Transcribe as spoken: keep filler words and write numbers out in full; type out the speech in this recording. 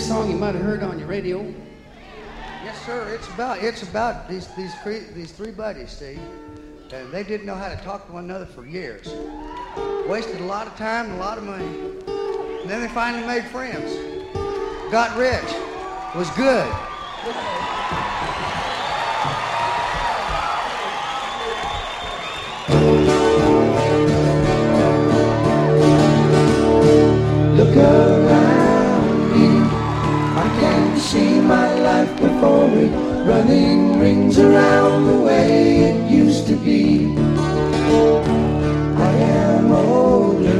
song you might have heard on your radio. Yes, sir. It's about it's about these these three these three buddies, Steve, and they didn't know how to talk to one another for years. Wasted a lot of time, and a lot of money, and then they finally made friends. Got rich. Was good. Look around me, I can see my life before me, running rings around the way it used to be. I am older